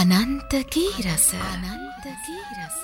අනන්ත ගී රස අනන්ත ගී රස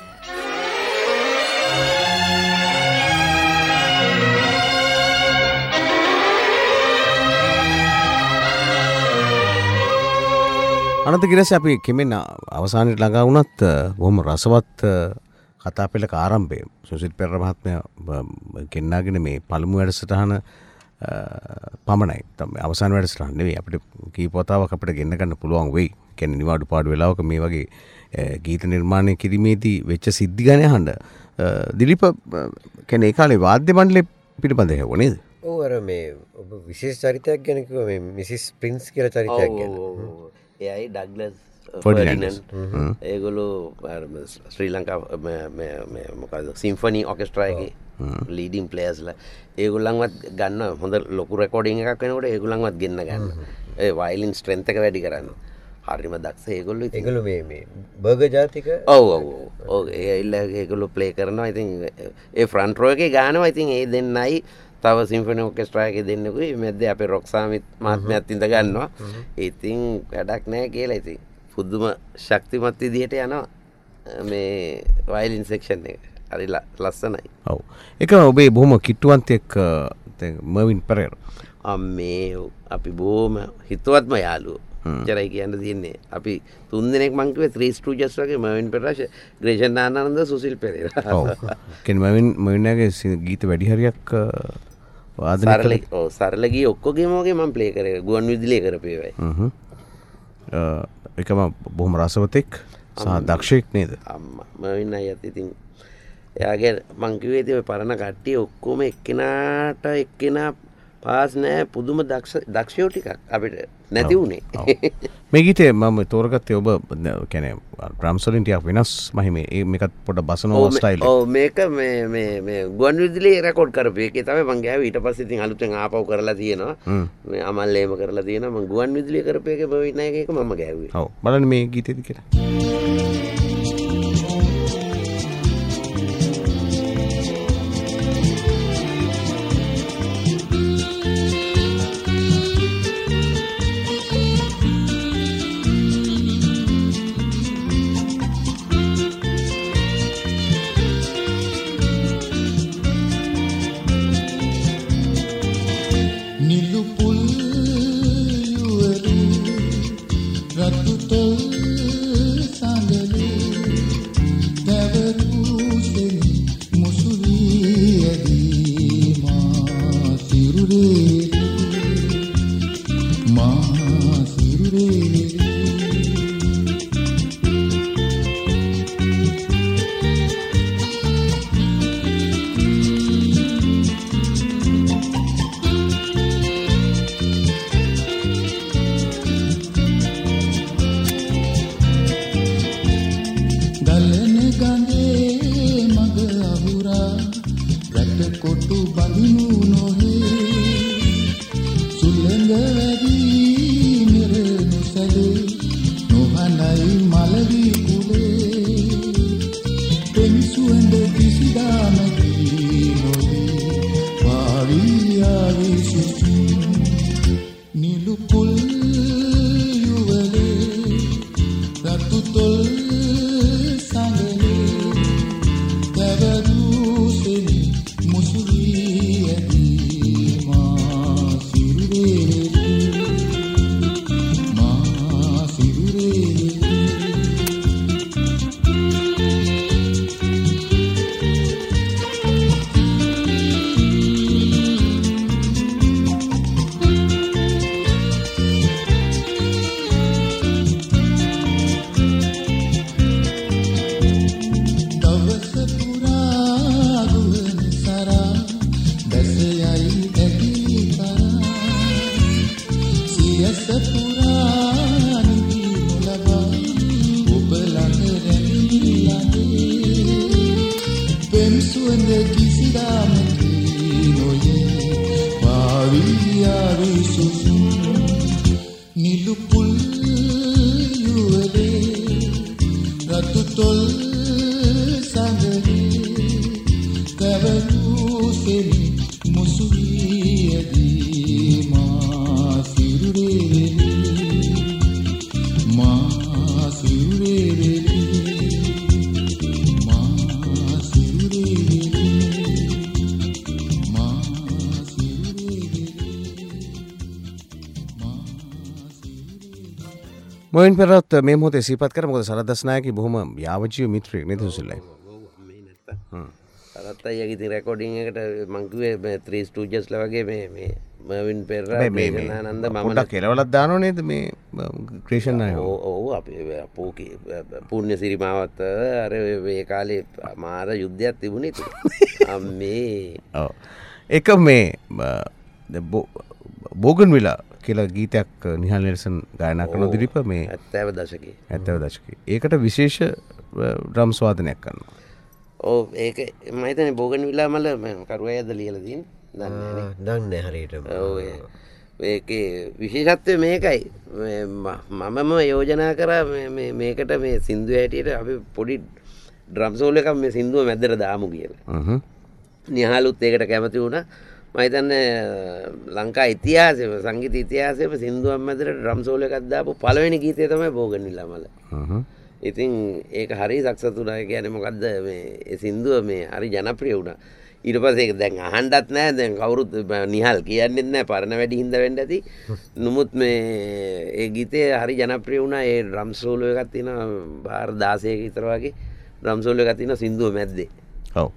අනන්ත ගී රස අපි කෙමෙන් අවසානයේ ළඟා වුණත් බොහොම රසවත් කතා පෙළක ආරම්භය සුසිල් පෙරේරා මහත්මයා ගෙන්නාගෙන මේ පළමු වැඩසටහන පමණයි තමයි අවසාන වැඩසටහන නෙවෙයි අපිට කීප වතාවක් අපිට ගෙන්න ගන්න පුළුවන් වෙයි. කියන්නේ නිවාඩු පාඩු වෙලාවක මේ වගේ ගීත නිර්මාණය කිරීමේදී වෙච්ච සිද්ධි ගැන අහන්න දිලීප කියන්නේ ඒ කාලේ වාද්‍ය මණ්ඩලය පිළිබඳව හෙව්ව නේද? ඔව් අර මේ ඔබ විශේෂ චරිතයක් ගැන කිව්වා මේ මිසිස් ප්‍රින්ස් කියලා චරිතයක් ගැන. එයයි ඩග්ලස් ෆර්ඩිනන්ඩ් ඒගොල්ලෝ ශ්‍රී ලංකා මොකද සිම්ෆනි ඔකෙස්ට්‍රා එකේ ලීඩින් ප්ලේයර්ස්ලා ඒගොල්ලන්වත් ගන්න හොඳ ලොකු රෙකෝඩින් එකක් වෙනකොට ඒගොල්ලන්වත් ගෙන්න ගන්න. ඒ වයලින් ස්ට්‍රෙන්ත් එක වැඩි කරන්න. හරිම දක්ෂ ඒගොල්ලෝ. ඒගොල්ලෝ මේ බර්ගර් ජාතික ඔව් ඒගොල්ලෝ ප්ලේ කරනවා. ඉතින් ඒ ෆ්‍රන්ට් රෝ එකේ ගානවා. ඉතින් ඒ දෙන්නයි තව සිම්ෆොනි ඔකෙස්ට්‍රා එකේ දෙන්නෙකුයි මැද්දේ අපේ රොක්සාමිත් මහත්මයාත් ඉඳ ගන්නවා. ඉතින් වැඩක් නැහැ කියලා ඉතින් පුදුම ශක්තිමත් විදියට යනවා මේ වයලින් සෙක්ෂන් එක. හරි ලස්සනයි. ඔව්. ඒක ඔබේ බොහොම කිට්ටුවන්තයෙක් මර්වින් පෙරේරා. මේ අපි බොහොම හිතවත්ම යාළුවෝ. ජරයි කියන්න තියෙන්නේ. අපි තුන් දෙනෙක් මං කිව්වේ ත්‍රී ස්ටූජස් වගේ මර්වින් පෙරේරා, ග්‍රේෂන් ආනන්ද, සුසිල් පෙරේරා. ඔව්. කියන්නේ මර්වින්ගේ ගීත වැඩි හරියක් වාදනය කළේ. ඔව් සරල ගී ඔක්කොගේම වගේ මම ප්ලේ කරේ. ගුවන් විදුලියේ කරපේවයි. ඒකම බොහොම රසවතෙක් සහ දක්ෂයෙක් නේද? මර්වින් අයියත් ඉතින් එයාගේ මං කිව්වේ ඉතින් ඔය පරණ කට්ටිය ඔක්කොම එක්කෙනාට එක්කෙනා පාස් නෑ පුදුම දක්ෂයෝ ටිකක් අපිට නැති වුණේ. මේ ගීතේ මම තෝරගත්තේ ඔබ කියන්නේ ඩ්‍රම්ස් වලින් ටිකක් වෙනස් මහිමේ මේකත් පොඩ බසනවා ස්ටයිල් එක. ඔව් මේක මේ ගුවන් විදුලියේ රෙකෝඩ් කරපු එකේ තමයි මං ගෑවේ. ඊට පස්සේ ඉතින් අලුතෙන් ආපහු කරලා තියෙනවා. මේ අමල්ලේම කරලා තියෙනවා. මං ගුවන් විදුලියේ කරපු එකේ මර්වින් අයියගේ එක මම ගෑවේ. ඔව් බලන්න මේ ගීතේද කියලා. මොයින් පෙරත් මේ මොහොතේ සිහිපත් කර මොකද සරද්දස් නායකගේ බොහොම යාවජීව මිත්‍රයෙක් නේද සුසිල්ලයි. සරත් අයියාගේ ඉතින් රෙකෝඩින් එකට මං කිව්වේ මේ 3 ස්ටූජස්ලා වගේ මේ මර්වින් පෙරේරා ප්‍රේෂණානන්ද මම පොඩ්ඩක් කෙලවලක් දානව නේද මේ ක්‍රිෂන් අය. ඔව් අපි අපෝකේ පුණ්‍ය සිරිමාවත අර මේ කාලේ මාර යුද්ධයක් තිබුණේ ඉතින් අම්මේ. ඔව් ඒක මේ බෝගන්විලා කියලා ගීතයක් නිහාල් නෙල්සන් ගායනා කරන දිරිප මේ 70 දශකයේ. 70 දශකයේ. ඒකට විශේෂ ඩ්‍රම්ස් වාදනයක් කරනවා. ඔව් ඒක මම හිතන්නේ බෝගන්විලා මල කරුවයද ලියලා තියෙන්නේ. දන්නේ හරියටම. ඔව් ඒකේ විශේෂත්වය මේකයි. මමම යෝජනා කරා මේකට මේ සින්දුව හැටියට අපි පොඩි ඩ්‍රම් සෝල් එකක් මේ සින්දුව මැදට දාමු කියලා. නිහාලුත් ඒකට කැමති වුණා. මම හිතන්නේ ලංකා ඉතිහාසයේ සංගීත ඉතිහාසයේ සින්දුවක් මැදට ඩ්‍රම් සෝල් එකක් දාපු පළවෙනි ගීතය තමයි බෝගන්විලා මල. ඉතින් ඒක හරි සක්සස් වුණා. ඒ කියන්නේ මොකද්ද මේ ඒ සින්දුව මේ හරි ජනප්‍රිය වුණා. ඊට පස්සේ ඒක දැන් අහන්නත් නැහැ. දැන් කවුරුත් නිහාල් කියන්නේත් නැහැ. පරණ වැඩි හින්දා වෙන්න ඇති. නමුත් මේ ඒ ගීතය හරි ජනප්‍රිය වුණා. ඒ ඩ්‍රම් සෝල් එකක් තියෙනවා බාර 16ක විතර වගේ ඩ්‍රම් සෝල් එකක් තියෙනවා සින්දුව මැද්දේ. ඔව්.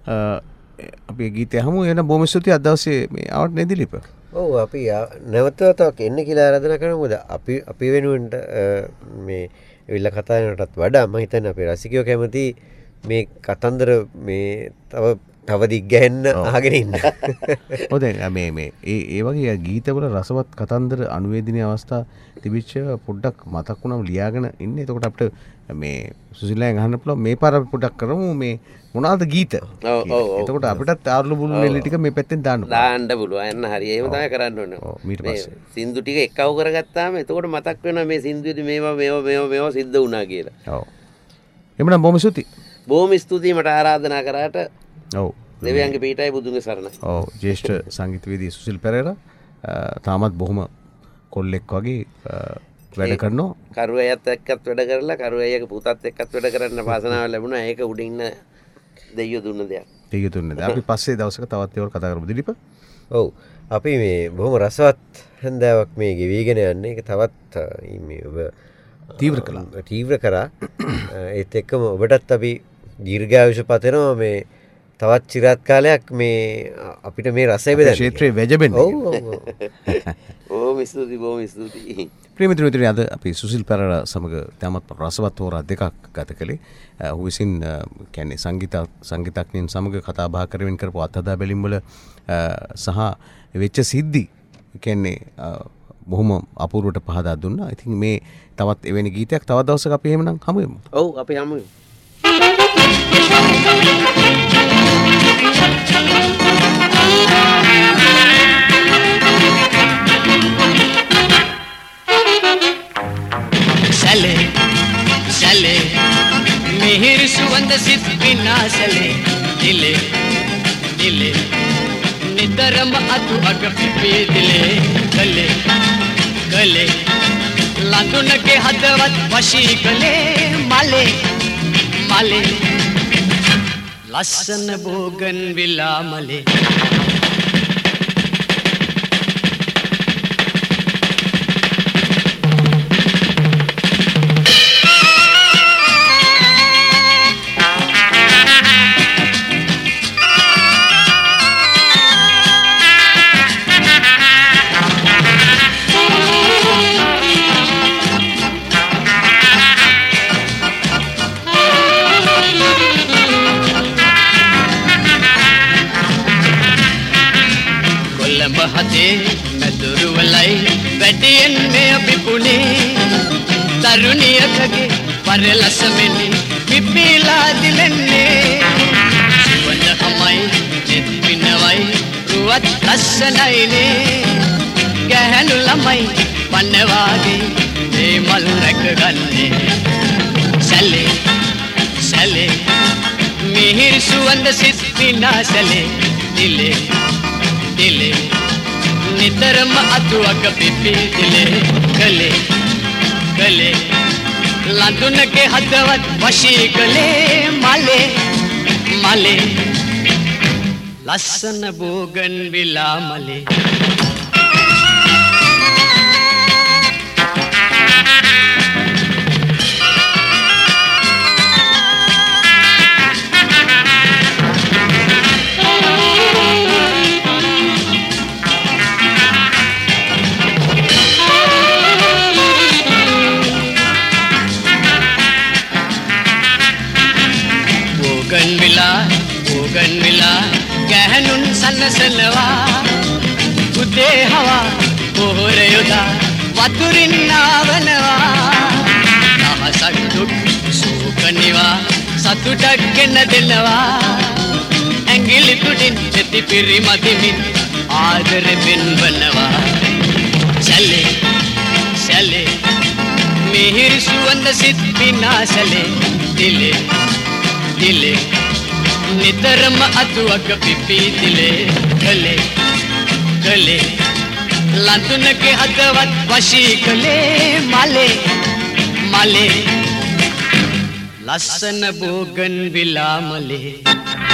අපි ගීතය හමු එන බොහොම ස්තුතියි අද දවසේ මේ ආවට නේද ලිප. ඔව් අපි නැවතත් එන්න කියලා ආරාධනා කරමු. මොකද අපි වෙනුවෙන් මේ විල්ල කතා කරනටත් වඩා මම හිතන්නේ අපේ රසිකයෝ කැමති මේ කතන්දර මේ තව දිග් ගහන්න අහගෙන ඉන්න. ඔව් දැන් මේ ඒ වගේ ගීතවල රසවත් කතන්දර අනුවේදනීය අවස්ථා තිබිච්ච පොඩ්ඩක් මතක් වුණාම ලියාගෙන ඉන්න. එතකොට අපිට මේ සුසිල්ලාෙන් අහන්න පුළුවන් මේ පාර අපි පොඩ්ඩක් කරමු මේ මොනවාද ගීත. එතකොට අපිටත් ආර්ලු බුලු නෙල්ලි ටික මේ පැත්තෙන් දාන්න පුළුවන්. එන්න හරි. එහෙම තමයි කරන්න ඕනේ. ඊට පස්සේ සින්දු ටික එකව කරගත්තාම එතකොට මතක් වෙනවා මේ සින්දුවේදී මේවා සිද්ධ වුණා කියලා. ඔව්. එමුනම් බොහොම ස්තුතියි. බොහොම ස්තුතියි මට ආරාධනා කරාට. ඔව්. දෙවියන්ගේ පීඨයි බුදුන්ගේ සරණයි. ඔව් ජ්‍යෙෂ්ඨ සංගීතවේදී සුසිල් පෙරේරා තාමත් බොහොම කොල්ලෙක් වගේ වැඩ කරනවා. කරුවයත් එක්කත් වැඩ කරලා කරුවයගේ පුතත් එක්කත් වැඩ කරන්න වාසනාව ලැබුණා. ඒක උඩින් ඉන්න දෙයියෝ දුන්න දෙයක්. දෙයියෝ දුන්න දෙයක්. අපි පස්සේ දවසක තවත් ඒවල් කතා කරමු දිලිප. ඔව්. අපි මේ බොහොම රසවත් හැන්දාවක් මේ ගෙවිගෙන යන්නේ. ඒක තවත් මේ ඔබ තීව්‍ර කරා. ඒත් එක්කම ඔබටත් අපි දීර්ඝායුෂ පතනවා මේ තවත් චිරාත් කාලයක් මේ අපිට මේ රසය බෙදන්න. ක්ෂේත්‍රයේ වැජබෙන්න. ඔව්. බොහොම ස්තුතියි. ප්‍රිය මිතුරනි අද අපි සුසිල් පෙරේරා සමග තමත් රසවත් හෝරා දෙකක් ගත කළේ. ඔහු විසින් කියන්නේ සංගීතඥයින් සමග කතා බහ කරමින් කරපු අත්හදා බැලීම් වල සහ වෙච්ච සිද්ධි කියන්නේ බොහොම අපූර්වට පහදා දුන්නා. ඉතින් මේ තවත් එවැනි ගීතයක් තවත් දවසක අපි එහෙමනම් හමු වෙමු. ඔව් අපි හමු වෙමු. चले मिहिर सुवंद सित बिना चले दिले दिले निदरम अतु अग पिपी दिले गले गले लांदुन के हदवत वशी गले माले माले लसन बोगन विला मले වැටියෙන් මේ අපි පුනේ තරුණියකගේ පරලස මෙනි පිපිලා දිලන්නේ සුවඳ හමයි දෙත් පිනවයි රුවත් ලස්සනයිනේ ගැහැණු ළමයි පන්නවාගේ මේ මල් රැකගන්නේ සැලේ සැලේ මිහිරි සුවඳ සිත් විනාසලේ දිලේ දිලේ निदरम अतुअग पिपी दिले गले गले ලඳුනගේ හදවත් වශී කළේ මලේ මලේ ලස්සන බෝගන් විලා මලේ බෝගන් විලා ගැහණුන් සනසනවා උදේ හවා පොහොර යොදා වතුරින් නාවනවා දහසක් දුක් සූකනිවා සතුටක් ගෙන දෙනවා ඇඟිලි තුඩින් දෙති පිරිමදිමින් ආදර පෙන්වනවා සැලේ සැලේ මිහිරි සුවඳ සිත් විනාසලේ දිලේ දිලේ නිතරම අතුවක පිපී දිලේ කලේ කලේ ලඳුනගේ හදවත් වශී කළේ මලේ මලේ ලස්සන බෝගන් විලා මලේ